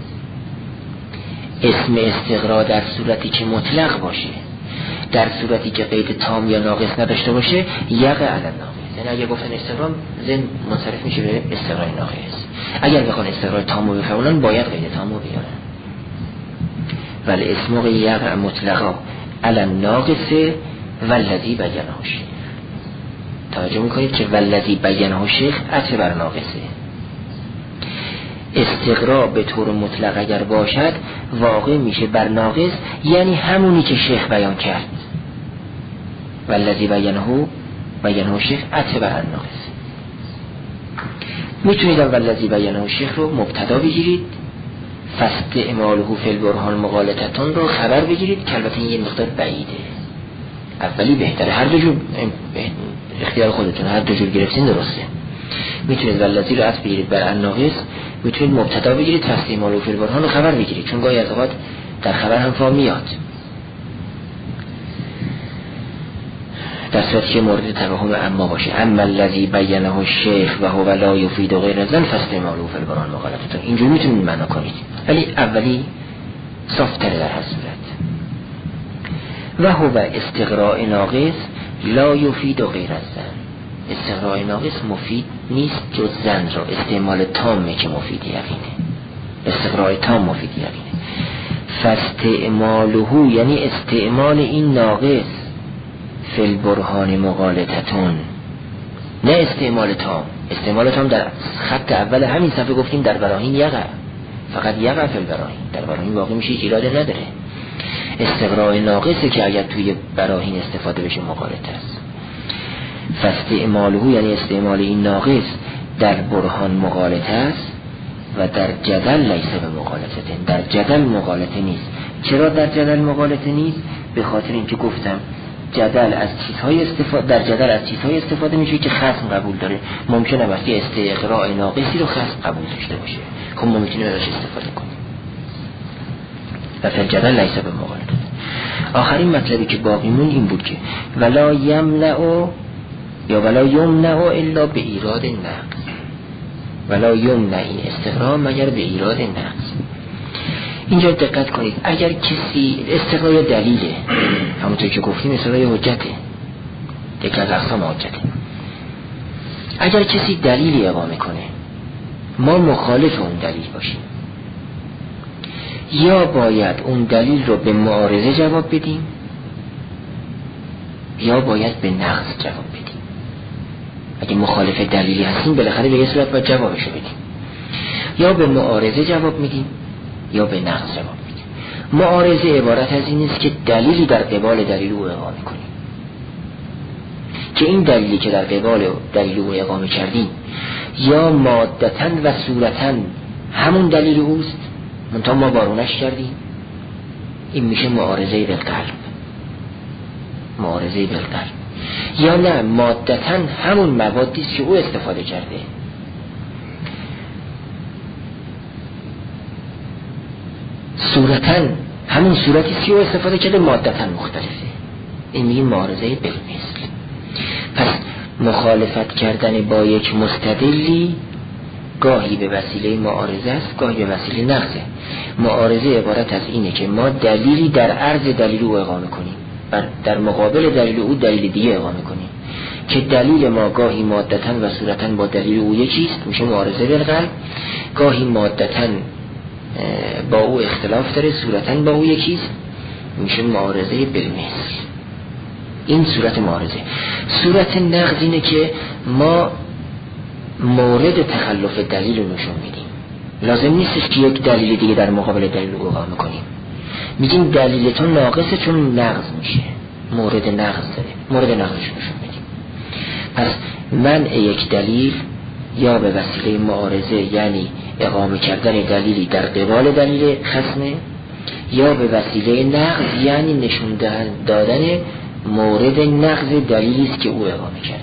اسم استقرا در صورتی که مطلق باشه، در صورتی که قید تام یا ناقص نداشته باشه، یقع علی الناقص. یعنی اگه گفتن استقرا، ذهن منصرف میشه به استقرای ناقص. اگر بخوان استقرای تام رو بفهمونن، باید قید تام رو بیارن. ولی اسم یقع مطلقا علی الناقص والذی بیانه شیخ. توجه میکنید که والذی بیانه شیخ عطف بر ناقصه. استقرا به طور مطلق اگر باشد واقع میشه بر ناقص، یعنی همونی که شیخ بیان کرد. والذی بیانه بیانه شیخ عطف بر ناقص. میتونید والذی بیانه شیخ رو مبتدا بگیرید، فاستعماله فی البرهان مغالطتون رو خبر بگیرید که البته این یه مقدار بعیده. اولی بهتره، هر دو جور اختیار خودتون، هر دو جور گرفتین درسته. میتونید والذی رو عطف بگیرید بر الناقص، میتونید مبتدا بگیرید فاستعماله فی البرهان رو خبر بگیرید، چون گاهی از اوقات در خبر هم فا میاد، در صورتی که مورد توهم اما باشه. اما الذی بیانه الشیخ و هو لا یفید غیر ظن فاستعماله فی البرهان مغالطتون، اینجوری میتونید معنا کنید، ولی اولی صافتره در هر صورت. و هو استقراء ناقص لا یفید غیر الظن، استقراء ناقص مفید نیست جز ظن را. استعمال تامه که مفید یقینه، استقراء تام مفید یقینه. فاستعماله یعنی استعمال این ناقص فی البرهان مغالطتون، نه استعمال تام. استعمال تام در خط اول همین صفحه گفتیم در براهین یقع، فقط یقع فی البراهین، در براهین واقع میشه، ایراد نداره. استقراء ناقصه که اگر توی براهین استفاده بشه مغالطه است. فاستعماله یعنی استعمال این ناقص در برهان مغالطه است و در جدل لیس به مغالطه، در جدل مغالطه نیست. چرا در جدل مغالطه نیست؟ به خاطر اینکه گفتم جدل از چیزهای استفاده در جدل از چیزهای استفاده میشه که خصم قبول داره. ممکنه وقتی استقراء ناقصی رو خصم قبول داشته باشه، خب ما میتونیم ازش استفاده کنیم. و در جدل لیس به مغالطه. آخرین مطلبی که باقی مون این بود که ولا یمنع یا ولا یمنع الا به ایراد نقص، ولا یمنع این استقراء مگر به ایراد نقص. اینجا دقت کنید، اگر کسی استقراء دلیله، همونطور که گفتیم استقراء حجته، یکی از اقسام حجته. اگر کسی دلیلی اقامه کنه، ما مخالف اون دلیل باشیم، یا باید اون دلیل رو به معارضه جواب بدیم یا باید به نقض جواب بدیم. اگه مخالف دلیلی هستیم بالاخره به یه صورت باید جوابشو بدیم، یا به معارضه جواب میدیم یا به نقض جواب میدیم. معارضه عبارت از این است که دلیلی در قبال دلیل او اقامه کنیم که این دلیلی که در قبال دلیل او اقامه کردیم یا مادتاً و صورتاً همون دلیل اوست منتها ما بارونش کردیم، این میشه معارضه بالقلب. معارضه بالقلب. یا نه مادتاً همون موادی است که او استفاده کرده، صورتاً همون صورتی است که او استفاده کرده، مادتاً مختلفه، این میگه معارضه بالمثل. پس مخالفت کردن با یک مستدلی گاهی به وسیله معارضه است، گاهی به وسیله نقضه. معارضه عبارت از اینه که ما دلیلی در عرض دلیل او اقامه کنیم، در مقابل دلیل او دلیل دیگه اقامه کنیم که دلیل ما گاهی مادتاً و صورتاً با دلیل او یکیست، میشه معارضه بالقلب. گاهی مادتاً با او اختلاف داره، صورتاً با او یکیست، میشه معارضه بالمثل. این صورت معارضه. صورت نقض اینه که ما مورد تخلف دلیل رو نشون میدیم. لازم نیستش که یک دلیل دیگه در مقابل دلیل رو اقامه کنیم، میگیم دلیل تو ناقصه چون نقض میشه، مورد نقض داره، مورد نقضش نشون میدیم. پس منع یک دلیل یا به وسیله معارضه یعنی اقامه کردن دلیلی در قبال دلیل خصمه، یا به وسیله نقض یعنی نشون دادن مورد نقض دلیلی است که او اقامه کرده.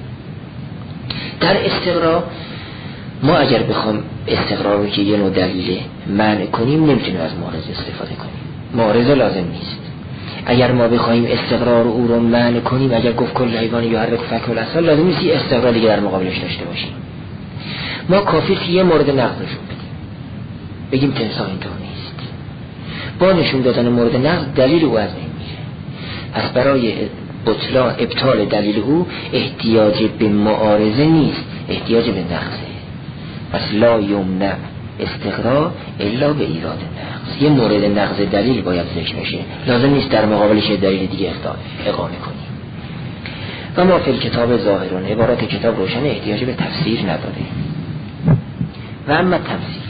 در استقرار ما اگر بخوام استقرار رو که یه نوع دلیل منع کنیم نمیتونیم از معارضه استفاده کنیم، معارضه لازم نیست. اگر ما بخوایم استقرار او رو منع کنیم، اگر گفت کل حیوان یحرک فک الاصل، لازم نیست یه استقرار دیگه در مقابلش داشته باشیم. ما کافی است یه مورد نقض نشون بدیم، بگیم تمساح اینطور نیست. با نشون دادن مورد نقض دلیل او از بین میره. پس برای بطلان ابطال دلیل او احتیاج به معارضه نیست، احتیاج به نقضه. پس لا یمنع استقرار الا به ایراد نقض. یه مورد نقض دلیل باید ذکر بشه، لازم نیست در مقابلش دلیل دیگه اقامه کنیم. و ما فی الکتاب ظاهرون، عبارت کتاب روشن، احتیاج به تفسیر نداره. و اما تمثیل،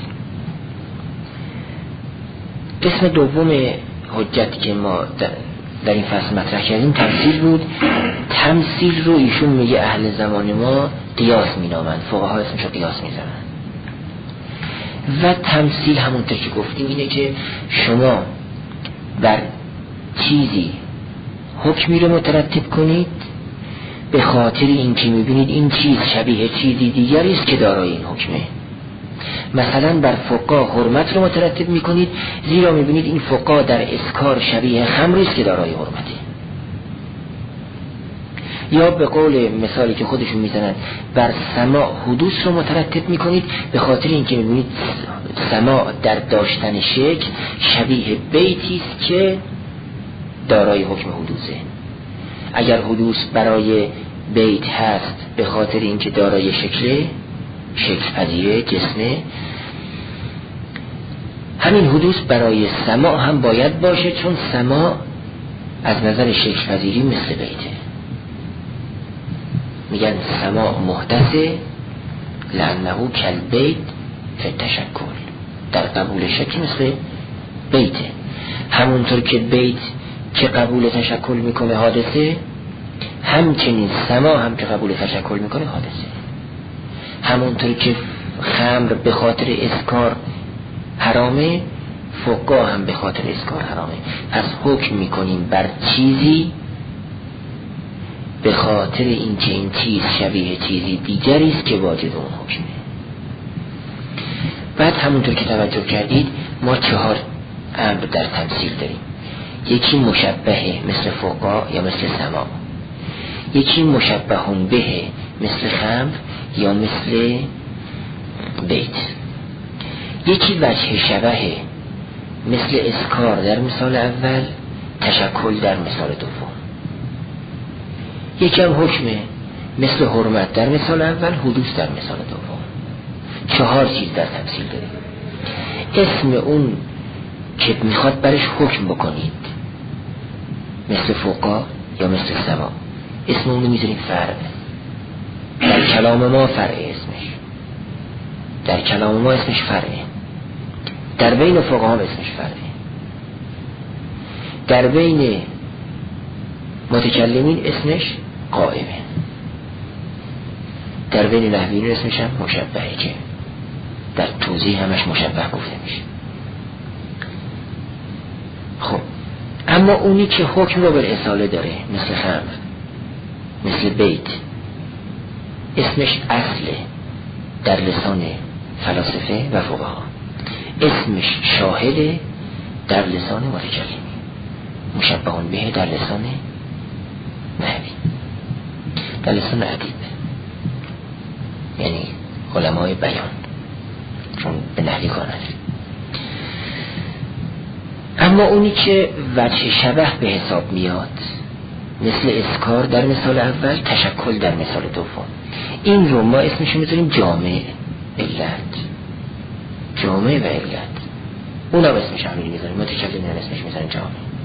قسم دوم حجتی که ما در این فصل مطرح کردیم تمثیل بود. تمثیل رو ایشون میگه اهل زمان ما قیاس مینامند، فقها اسمش رو قیاس میزنند. و تمثیل همونطور که گفتیم اینه که شما در چیزی حکمی رو مترتب کنید به خاطر اینکه میبینید این چیز شبیه چیزی دیگری است که دارای این حکمه. مثلا بر فقا حرمت رو مترتب میکنید زیرا میبینید این فقا در اسکار شبیه خمر است که دارای حرمته. یا به قول مثالی که خودشون میزنن بر سماع حدوث رو مترتب میکنید به خاطر اینکه میبینید سماع در داشتن شکل شبیه بیتی است که دارای حکم حدوثه. اگر حدوث برای بیت هست به خاطر اینکه دارای شکله، شکل پذیره، جسمه، همین حدوث برای سماع هم باید باشه چون سماع از نظر شکل پذیری مثل بیته. میگن سماع محدثه لانه کالبیت فی التشکل، در قبول شکل مثل بیته. همونطور که بیت که قبول تشکل میکنه حادثه، همچنین سماع هم که قبول تشکل میکنه حادثه. همونطور که خمر به خاطر اسکار حرامه، فقا هم به خاطر اسکار حرامه. پس حکم میکنیم بر چیزی به خاطر اینکه این چیز شبیه چیزی دیگری است که واجد اون حکمه. بعد همونطور که توجه کردید ما چهار امر در تمثیل داریم. یکی مشبهه مثل فقا یا مثل سماع، یکی مشبهون به مثل خمر یا مثل بیت، یکی وجه شبهه مثل اسکار در مثال اول، تشکل در مثال دوم. یکی هم حکمه مثل حرمت در مثال اول، حدوث در مثال دوم. چهار چیز در تمثیل داریم. اسم اون که میخواد برش حکم بکنید مثل فقا یا مثل سماع، اسم اون رو میذاریم فرع. در کلام ما فرع اسمش، در کلام ما اسمش فرعه، در بین فقها هم اسمش فرعه. در بین متکلمین اسمش قائمه، در بین نحویین اسمش هم مشبهه که در توضیح همش مشبه گفته میشه. خب اما اونی که حکم رو به اصاله داره مثل خمر، مثل بیت، اسمش اصله در لسان فلاسفه و فقها، اسمش شاهده در لسان متکلمین، مشبهون به در لسان نحوی، در لسان ادیب، یعنی علمای بیان، چون به نحوی کار نداره. اما اونی که وجه شبه به حساب میاد مثل اسکار در مثال اول، تشکل در مثال دوم، این رو ما اسمشو میذاریم جامع علت، جامع و علت، اونا اسمش همینی میذاریم، متکلمین اسمش میذاریم جامع.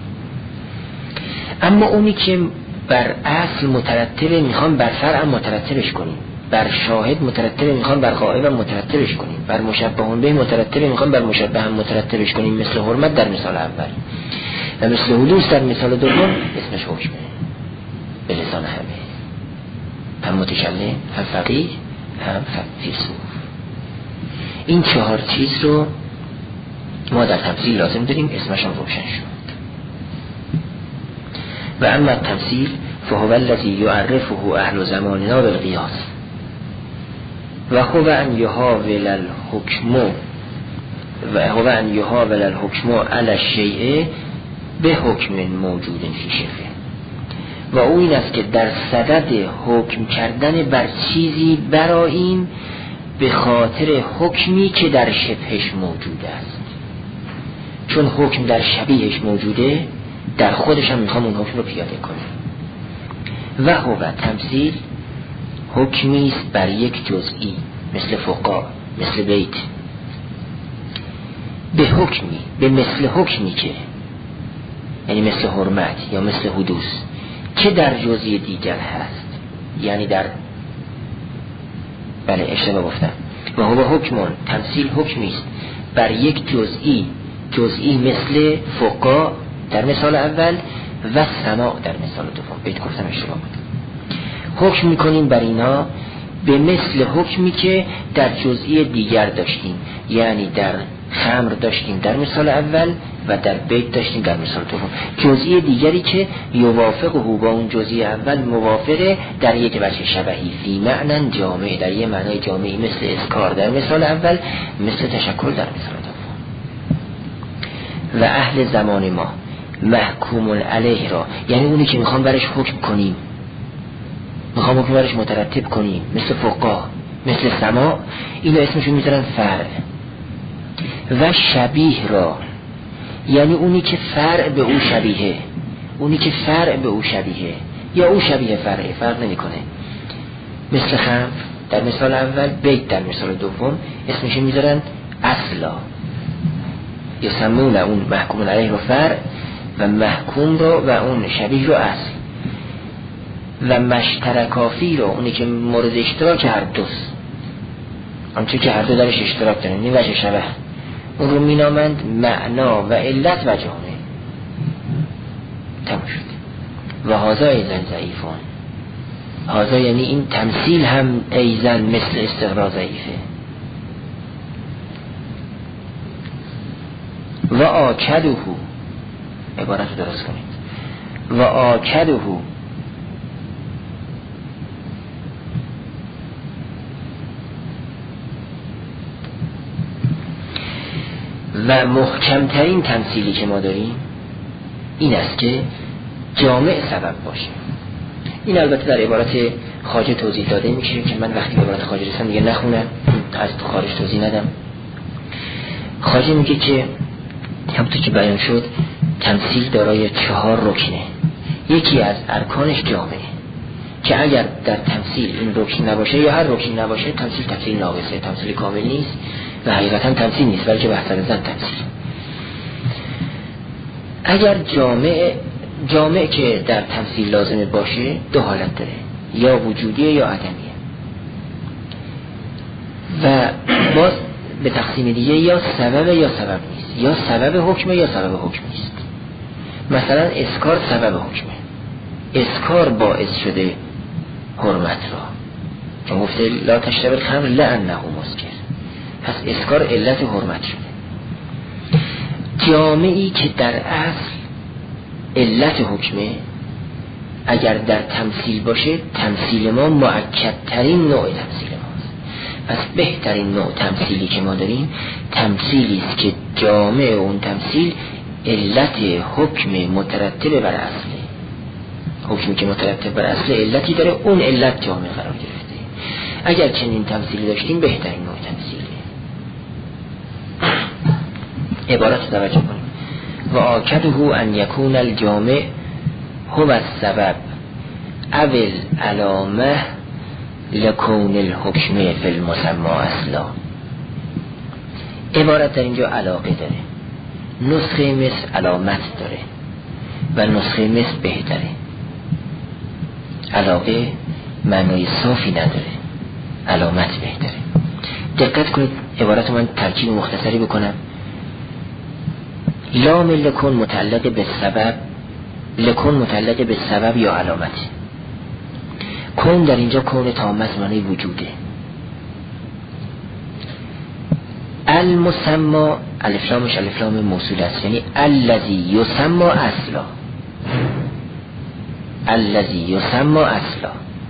اما اونی که بر اصل مترتبه میخوام بر فرع مترتبش کنیم، بر شاهد مترتبه میخوام بر غائب مترتبش کنیم، بر مشبهون به مترتبه میخوام بر مشبه هم مترتبش کنیم، مثل حرمت در مثال اول و مثل حدوث در مثال دوم، اسمش حکمه به لسان همه، هم متکلم، هم فقیه، هم فیلسوف. این چهار چیز رو ما در تمثیل لازم داریم، اسمش هم روشن شد. و اما التمثیل فهو الذی یعرفه اهل زماننا بالقیاس و هو ان یحاول الحکم و هو ان یحاول الحکم علی الشیء به حکم موجود فی شبهه، و او این است که در صدد حکم کردن بر چیزی براییم به خاطر حکمی که در شبهش موجود است، چون حکم در شبیهش موجوده در خودش هم میخوام اون حکم رو پیاده کنیم. و هو تمثیل حکمی است بر یک جزئی مثل فقا، مثل بیت، به حکمی، به مثل حکمی که یعنی مثل حرمت یا مثل حدوث که در جزئی دیگر هست، یعنی در بله اشتباه گفتم، و هو حکمون، تمثیل حکمی است بر یک جزئی، جزئی مثل فقا در مثال اول و سماع در مثال دوم. بیت گفتم اشتباه بود. حکم میکنیم بر اینا به مثل حکمی که در جزئی دیگر داشتیم، یعنی در خمر داشتیم در مثال اول و در بیت داشتیم در مثال دوم، جزئی دیگری که یوافقه با اون جزئی اول موافقه در یک وجه شبهی، فی معنی جامع، در یک معنای جامعی، مثل اسکار در مثال اول، مثل تشکل در مثال دوم. و اهل زمان ما محکوم علیه را، یعنی اونی که میخوام برش حکم کنیم، میخوام حکم برش مترتب کنیم، مثل فقها، مثل سماع، اینو اسمشون میذارن فرع. و شبیه را، یعنی اونی که فرع به او شبیه، اونی که فرع به او شبیه یا او شبیه فرع، فرق نمیکنه، مثل خمر در مثال اول، بیت در مثال دوم، اسمشون میذارن اصلا، یا سمون اون محکوم علیه رو فرع و محکوم رو و اون شبیه رو اصل. و مشترکافی رو، اونی که مورد اشتراک هر دوست، آنچه که هر دو درش اشتراک دارن، این وجه شبه، اون رو مینامند معنا و علت و جامعه. تمام شد. و هذا ایزن ضعیفان، هذا یعنی این تمثیل هم ایزن مثل استقرا ضعیفه. و آکدهو، عبارت رو درست کنید، و آکدهو و محکمترین تمثیلی که ما داریم این است که جامع سبب باشه. این البته در عبارت خواجه توضیح داده میشه که من وقتی عبارت خواجه رسم دیگه نخونم، از خارج توضیح ندم. خواجه میگه که همونطور که بیان شد تمثیل دارای چهار رکنه، یکی از ارکانش جامعه، که اگر در تمثیل این رکن نباشه یا هر رکن نباشه تمثیل تمثیل ناقصه، تمثیل کامل نیست و حقیقتا تمثیل نیست، بلکه بحثر زن تمثیل. اگر جامع جامع که در تمثیل لازمه باشه دو حالت داره، یا وجودیه یا عدمیه، و باز به تقسیم دیگه یا سبب یا سبب نیست، یا سبب حکمه یا سبب حکم نیست. مثلا اسکار سبب حکمه، اسکار باعث شده حرمت را، چون گفته لا تشرب الخمر لانه مسکر، پس اسکار علت حرمت شده. جامعی که در اصل علت حکمه اگر در تمثیل باشه، تمثیل ما مؤکدترین نوع تمثیل ماست. پس بهترین نوع تمثیلی که ما داریم تمثیلی است که جامع اون تمثیل علت حکم مترتب بر اصله، حکمی که مترتب بر اصل علتی داره، اون علت جامع قرار گرفته. اگر چنین تمثیلی داشتیم بهترین نوع تمثیله. عبارت توجه کنیم: و آکده ان یکون الجامع هو السبب اول علامه لکون الحکم فی المسمى اصلا. عبارت در اینجا علاقه داره، نسخه مثل علامت داره و نسخه مثل بهتره. علاقه معنای صافی نداره، علامت بهتره. دقت کنید عبارت من ترکیب مختصری بکنم. لام لکن متعلق به سبب، لکن متعلق به سبب یا علامت. کن در اینجا کن تام معنی وجوده. المسمى الف لامش الف لام موصول است، یعنی الذی یسمى اصلا، الذی یسمى اصلا.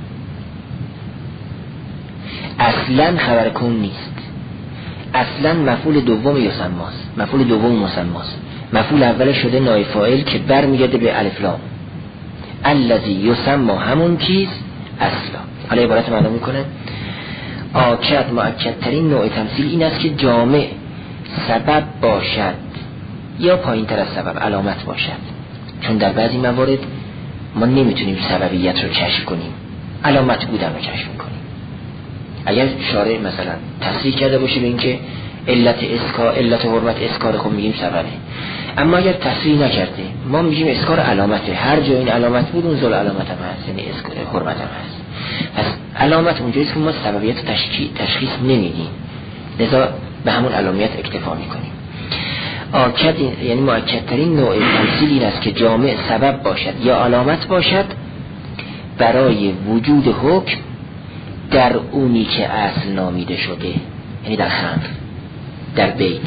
اصلا خبر کن نیست، اصلا مفعول دوم یسمى است، مفعول دوم مسمى است. مفعول اول شده نائب فاعل که برمیگرده به الف لام. الذی یسمى همون چیز اصلا. حالا عبارت معنا میکنه آکد مؤکدترین نوع تمثیل این است که جامع سبب باشد یا پایین تر از سبب علامت باشد، چون در بعضی موارد ما نمیتونیم سببیت رو کشف کنیم، علامت بودن رو کشف کنیم. اگر شارع مثلا تصریح کرده باشه به این که علت اسکار، علت حرمت اسکار، خب میگیم سببه. اما اگر تصریح نکرده ما میگیم اسکار علامته، هر جا این علامت بود اون زل علامت هم هست، یعنی اسکار حرمت هم هست. پس علامت اونجاییست که ما سببیت تشخیص نمیدیم، لذا به همون علامت اکتفا میکنیم. آکد یعنی مؤکدترین نوع تمثیل این است که جامع سبب باشد یا علامت باشد برای وجود حکم در اونی که اصل نامیده شده، یعنی در خمر، در بیت.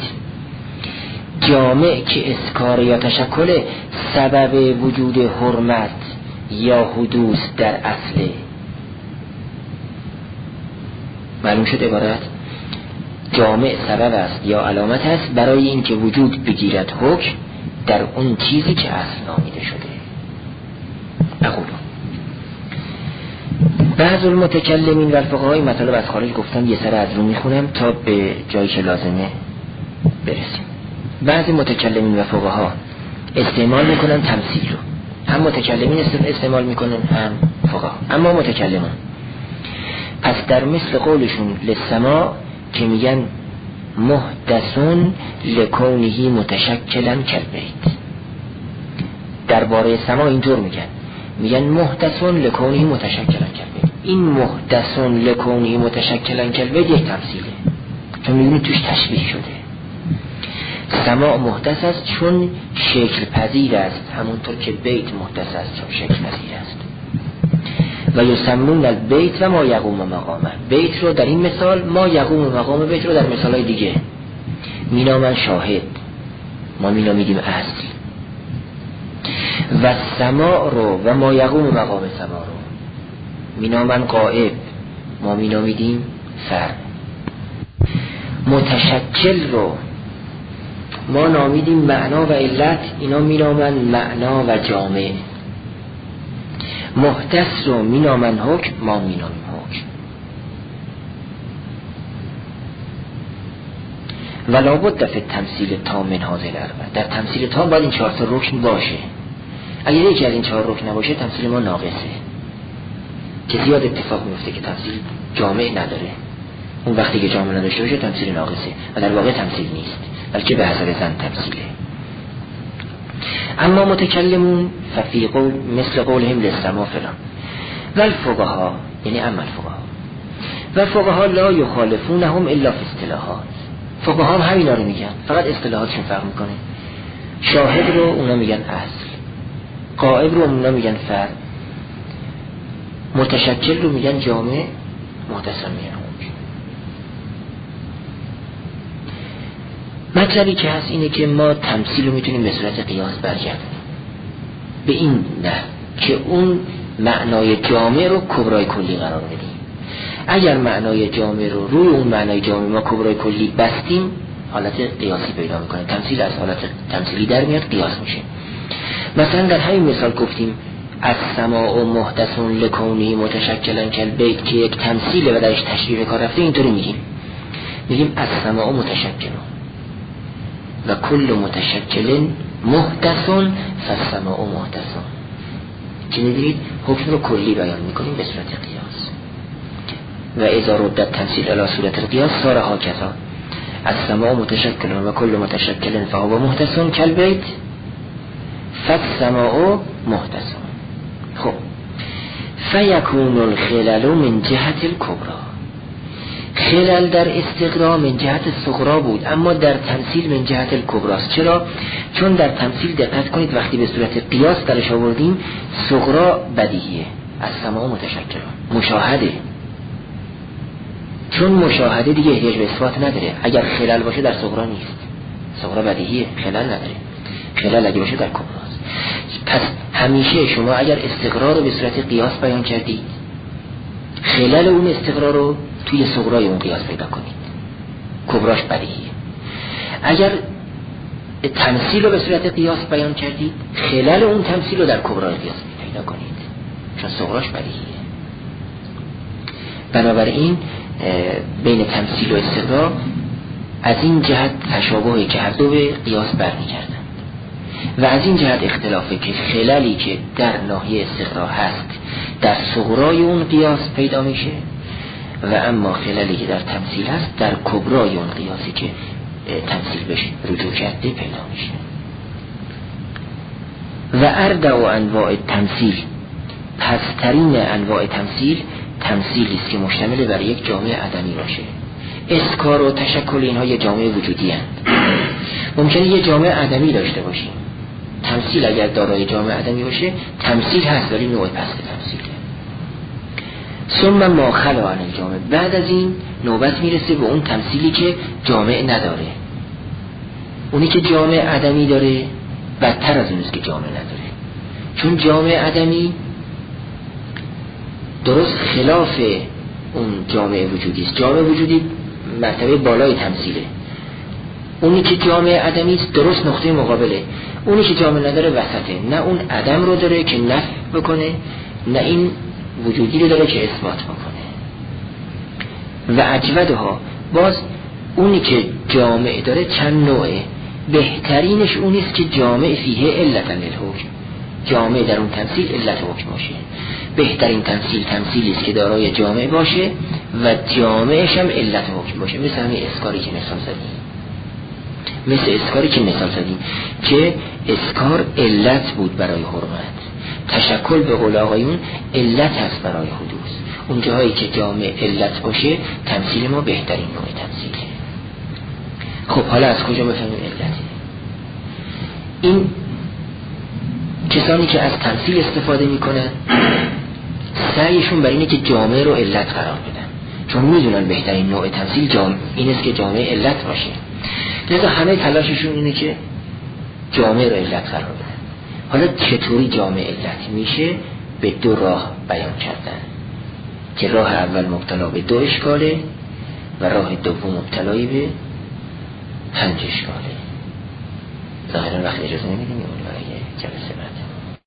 جامع که اسکار یا تشکل سبب وجود حرمت یا حدوث در اصله. معلوم شد عبارت؟ جامع سبب است یا علامت است برای اینکه وجود بگیرد حکم در اون چیزی که اصل نامیده شده. اقول بعض المتکلمین و الفقهای مطالب از خارج گفتم، یه سر از رو میخونم تا به جایی که لازمه برسیم. بعضی متکلمین و فقها استعمال میکنن تمثیل رو، هم متکلمین استعمال میکنن هم فقها، اما متکلمان پس در مثل قولشون للسما که میگن محدثون لکونه متشکلا کالبیت، درباره سما اینطور میگن، میگن محدثون لکونه متشکلا کالبیت. این محدثون لکونه متشکلا کالبیت یک تمثیله، چون میبینید توش تشبیه شده. سما محدث است چون شکل پذیر است، همونطور که بیت محدث است چون شکل پذیر است. و یسمون البیت و ما یقوم مقامه، بیت رو در این مثال، ما یقوم مقام بیت رو در مثالهای دیگه مینامن شاهد، ما مینامیدیم اصل. و سما رو و ما یقوم مقام سما رو مینامن غائب، ما مینامیدیم فرد. متشکل رو ما نامیدیم معنا و علت، اینا مینامن معنا و جامع. محدث رو مینامن حکم، ما مینامیم حکم. ولا بد فی التمثیل تام من هذه الاربعه، در تمثیل تام باید این چهار تا رکن باشه. اگر یکی از این چهار رکن نباشه تمثیل ما ناقصه، که زیاد اتفاق میفته که تمثیل جامع نداره. اون وقتی که جامع نداشته باشه تمثیل ناقصه و در واقع تمثیل نیست، بلکه به حسب زن تمثیله. اما متکلمون ففی قول مثل قولهم للسما فلان و الفقها، یعنی اما الفقها و الفقها لا یخالفونهم الا فی اصطلاحات. فقها هم همینا رو میگن، فقط اصطلاحاتشون فرق میکنه. شاهد رو اونا میگن اصل، غائب رو اونا میگن فرد، متشکل رو میگن جامع، متصل میگن حکم. مطلبی که هست اینه که ما تمثیل رو میتونیم به صورت قیاس برگردونیم به این نه که اون معنای جامع رو کبرای کلی قرار بدیم. اگر معنای جامع رو روی اون معنای جامع ما کبرای کلی بستیم حالت قیاسی پیدا میکنه، تمثیل از حالت تمثیلی در میاد، قیاس میشه. مثلا در همین مثال گفتیم از سماع و محدثون لکونی متشکلن کالبیت که یک تمثیله و درش تشریح کار رفته، اینطوری میگیم میگیم از سماع متشکلون و کل متشکل محدثون فالسماع محدثون. که میدونید حکم رو کلی بیان میکنیم به صورت قیاس. و اذا ردت تمثیل الی صورت القیاس صار هاکذا از سماع متشکل و کل متشکل فهو محدثون کالبیت فالسماع محدثون. خب فیکون الخلل من جهت الکبرى، خلل در استقرا من جهت صغرا بود اما در تمثیل من جهت الکبراست. چرا؟ چون در تمثیل دقت کنید وقتی به صورت قیاس درش آوردیم صغرا بدیهیه، از سماع متشکل مشاهده، چون مشاهده دیگه احتیاج به اثبات نداره. اگر خلل باشه در صغرا نیست، صغرا بدیهیه، خلل نداره. خلل اگه باشه در کبراست. پس همیشه شما اگر استقرار رو به صورت قیاس بیان کردید خلل اون استقرار رو توی صغرای اون قیاس پیدا کنید، کبراش بدیهیه. اگر تمثیل رو به صورت قیاس بیان کردید خلل اون تمثیل رو در کبرای قیاس پیدا کنید، چون صغراش بدیهیه. بنابراین بین تمثیل و استقرار از این جهت تشابهی که هر دو به قیاس برمیگردن و از این جهت اختلافه که خللی که در ناحیه استقرار هست در صغرای اون قیاس پیدا میشه و اما خللی که در تمثیل هست در کبرای اون قیاسی که تمثیل بهش رجوع کرده پیدا میشه. و اردع انواع تمثیل، پسترین انواع تمثیل تمثیلی است که مشتمل بر یک جامعه عدمی باشه. اسکار و تشکل اینها یه جامعه وجودی هست. ممکنه یه جامعه عدمی داشته باشیم، تمثیل اگر دارای جامعه عدمی باشه تمثیل هست ولی نوع پست تمثیله. ثم ما خلا عن الجامع، بعد از این نوبت میرسه به اون تمثیلی که جامعه نداره. اونی که جامعه عدمی داره بدتر از اونیست که جامعه نداره، چون جامعه عدمی درست خلاف اون جامعه وجودی است. جامعه وجودی مرتبه بالای تمثیله، اونی که جامعه عدمی است درست نقطه مقابله. اونی که جامعه نداره وسطه، نه اون عدم رو داره که نفی بکنه نه این وجودی رو داره که اثبات بکنه. و اجودها، باز اونی که جامعه داره چند نوعه، بهترینش اونیست که جامعه فیه علت للحکم، جامعه در اون تمثیل علت حکم باشه. بهترین تمثیل تمثیلی است که دارای جامعه باشه و جامعهش هم علت حکم باشه، مثل همین اسکاری که مثال زدیم مثل اسکاری که مثال زدیم که اسکار علت بود برای حرمت، تشکل به قول آقایون علت هست برای حدوث. اون جاهایی که جامعه علت باشه تمثیل ما بهترین نوع تمثیله. خب حالا از کجا بفهمیم علته؟ این کسانی که از تمثیل استفاده میکنن سعیشون بر اینه که جامعه رو علت قرار بدن، چون میدونن بهترین نوع تمثیل جامعه این است که جامعه علت باشه. لذا همه تلاششون اینه که جامعه رو علت قرار بدن. حالا چطوری جامعه علت میشه؟ به دو راه بیان کردن که راه اول مبتلا به دو اشکاله و راه دوم مبتلایی به پنج اشکاله. ظاهرا وقت اجازه نمیدیم اون برای جلسه بعد.